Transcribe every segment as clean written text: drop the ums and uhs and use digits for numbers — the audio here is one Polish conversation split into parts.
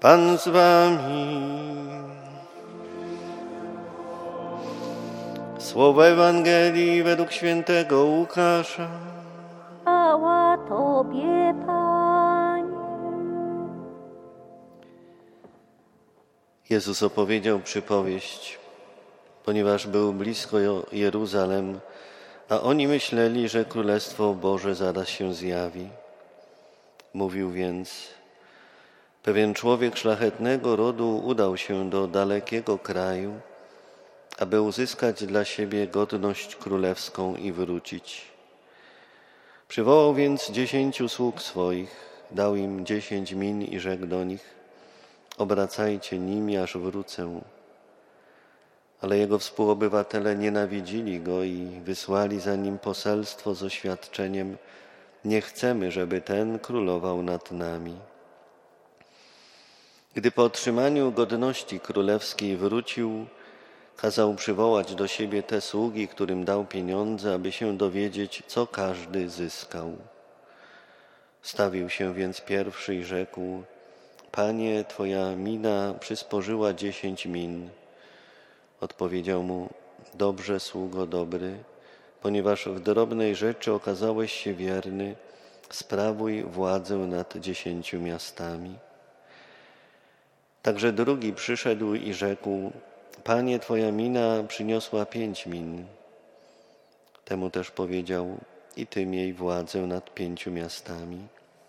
Pan z wami. Słowo Ewangelii według świętego Łukasza. Chwała Tobie, Panie. Jezus opowiedział przypowieść, ponieważ był blisko Jeruzalem, a oni myśleli, że Królestwo Boże zaraz się zjawi. Mówił więc: pewien człowiek szlachetnego rodu udał się do dalekiego kraju, aby uzyskać dla siebie godność królewską i wrócić. Przywołał więc 10 sług swoich, dał im 10 min i rzekł do nich: obracajcie nimi, aż wrócę. Ale jego współobywatele nienawidzili go i wysłali za nim poselstwo z oświadczeniem: nie chcemy, żeby ten królował nad nami. Gdy po otrzymaniu godności królewskiej wrócił, kazał przywołać do siebie te sługi, którym dał pieniądze, aby się dowiedzieć, co każdy zyskał. Stawił się więc pierwszy i rzekł: Panie, twoja mina przysporzyła 10 min. Odpowiedział mu: dobrze, sługo dobry, ponieważ w drobnej rzeczy okazałeś się wierny, sprawuj władzę nad 10 miastami. Także drugi przyszedł i rzekł: Panie, twoja mina przyniosła 5 min. Temu też powiedział: i ty miej władzę nad 5 miastami.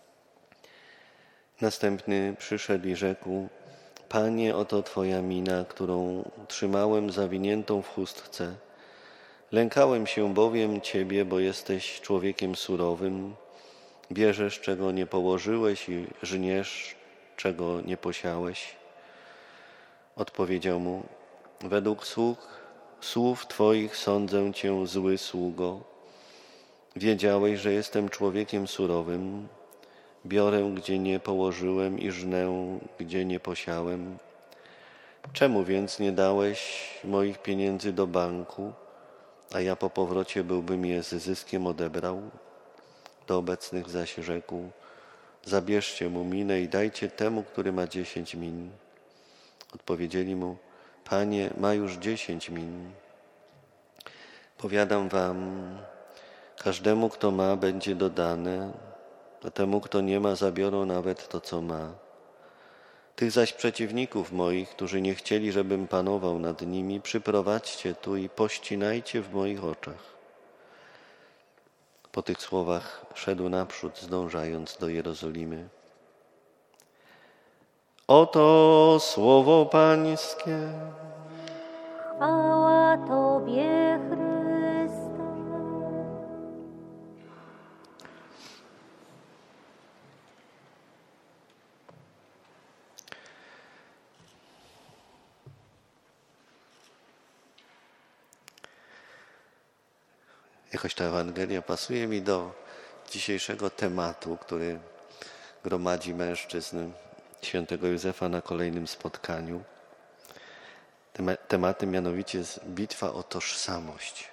Następny przyszedł i rzekł: Panie, oto twoja mina, którą trzymałem zawiniętą w chustce. Lękałem się bowiem ciebie, bo jesteś człowiekiem surowym. Bierzesz, czego nie położyłeś i żniesz, czego nie posiałeś. Odpowiedział mu: według słów twoich sądzę cię, zły sługo. Wiedziałeś, że jestem człowiekiem surowym. Biorę, gdzie nie położyłem i żnę, gdzie nie posiałem. Czemu więc nie dałeś moich pieniędzy do banku, a ja po powrocie byłbym je z zyskiem odebrał? Do obecnych zaś rzekł: zabierzcie mu minę i dajcie temu, który ma 10 min. Odpowiedzieli mu: Panie, ma już 10 min. Powiadam wam, każdemu, kto ma, będzie dodane, a temu, kto nie ma, zabiorą nawet to, co ma. Tych zaś przeciwników moich, którzy nie chcieli, żebym panował nad nimi, przyprowadźcie tu i pościnajcie w moich oczach. Po tych słowach szedł naprzód, zdążając do Jerozolimy. Oto słowo Pańskie. Chwała Tobie, Chryste. Jakoś ta Ewangelia pasuje mi do dzisiejszego tematu, który gromadzi mężczyzn świętego Józefa na kolejnym spotkaniu. Tematem mianowicie jest bitwa o tożsamość.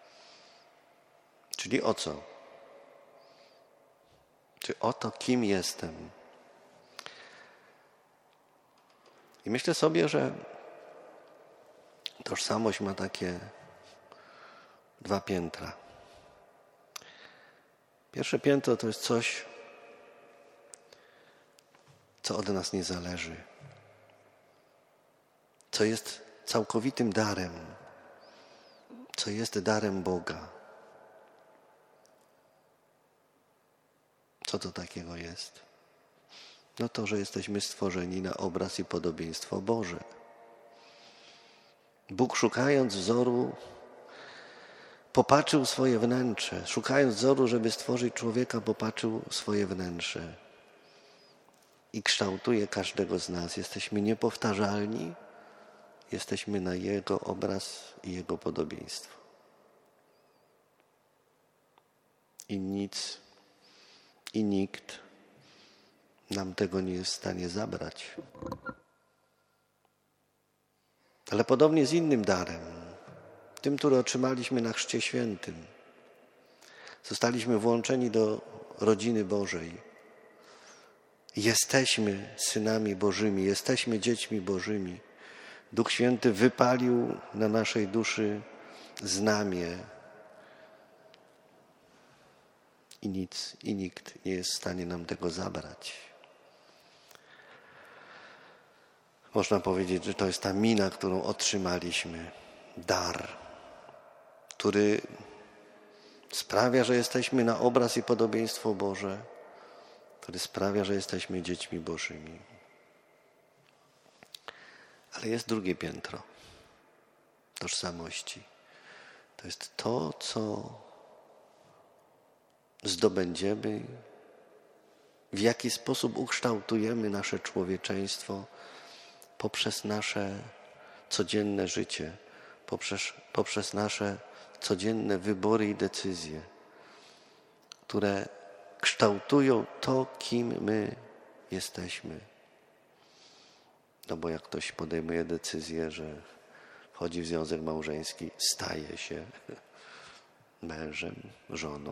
Czyli o co? Czy o to, kim jestem? I myślę sobie, że tożsamość ma takie 2 piętra. Pierwsze piętro to jest coś, co od nas nie zależy, co jest całkowitym darem, co jest darem Boga. Co to takiego jest? No to, że jesteśmy stworzeni na obraz i podobieństwo Boże. Bóg, szukając wzoru, popatrzył swoje wnętrze. Szukając wzoru, żeby stworzyć człowieka, popatrzył swoje wnętrze. I kształtuje każdego z nas. Jesteśmy niepowtarzalni, jesteśmy na Jego obraz i Jego podobieństwo. I nic i nikt nam tego nie jest w stanie zabrać. Ale podobnie z innym darem, tym, który otrzymaliśmy na Chrzcie Świętym. Zostaliśmy włączeni do rodziny Bożej. Jesteśmy synami Bożymi, jesteśmy dziećmi Bożymi. Duch Święty wypalił na naszej duszy znamię i nic i nikt nie jest w stanie nam tego zabrać. Można powiedzieć, że to jest ta mina, którą otrzymaliśmy, dar, który sprawia, że jesteśmy na obraz i podobieństwo Boże, który sprawia, że jesteśmy dziećmi Bożymi. Ale jest drugie piętro tożsamości. To jest to, co zdobędziemy, w jaki sposób ukształtujemy nasze człowieczeństwo poprzez nasze codzienne życie, poprzez nasze codzienne wybory i decyzje, które kształtują to, kim my jesteśmy. No bo jak ktoś podejmuje decyzję, że wchodzi w związek małżeński, staje się mężem, żoną.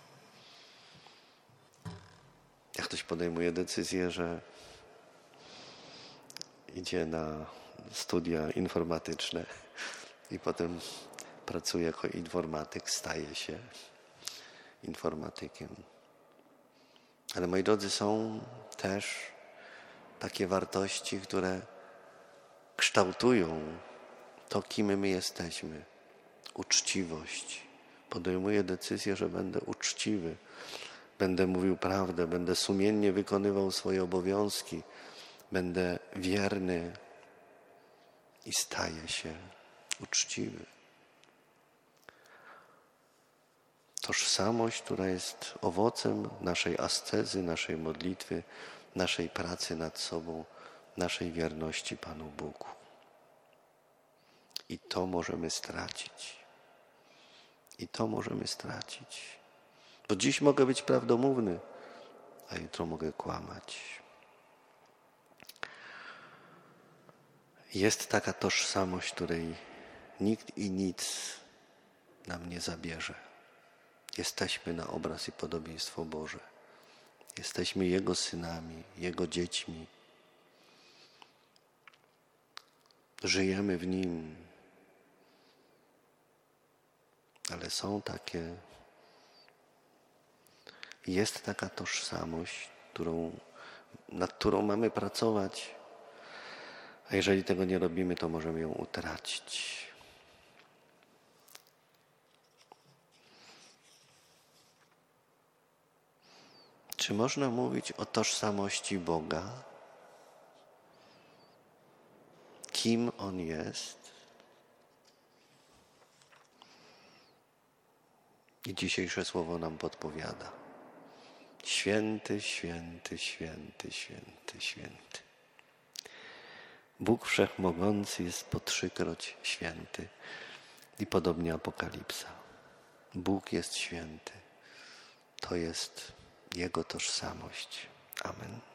Jak ktoś podejmuje decyzję, że idzie na studia informatyczne i potem pracuje jako informatyk, staje się informatykiem. Ale moi drodzy, są też takie wartości, które kształtują to, kim my jesteśmy. Uczciwość. Podejmuję decyzję, że będę uczciwy, będę mówił prawdę, będę sumiennie wykonywał swoje obowiązki, będę wierny i staję się uczciwy. Tożsamość, która jest owocem naszej ascezy, naszej modlitwy, naszej pracy nad sobą, naszej wierności Panu Bogu. I to możemy stracić. I to możemy stracić. Bo dziś mogę być prawdomówny, a jutro mogę kłamać. Jest taka tożsamość, której nikt i nic nam nie zabierze. Jesteśmy na obraz i podobieństwo Boże. Jesteśmy Jego synami, Jego dziećmi. Żyjemy w Nim. Ale jest taka tożsamość, nad którą mamy pracować, a jeżeli tego nie robimy, to możemy ją utracić. Czy można mówić o tożsamości Boga? Kim On jest? I dzisiejsze słowo nam podpowiada. Święty, święty, święty, święty, święty. Bóg Wszechmogący jest po 3-kroć święty. I podobnie Apokalipsa. Bóg jest święty. To jest Jego tożsamość. Amen.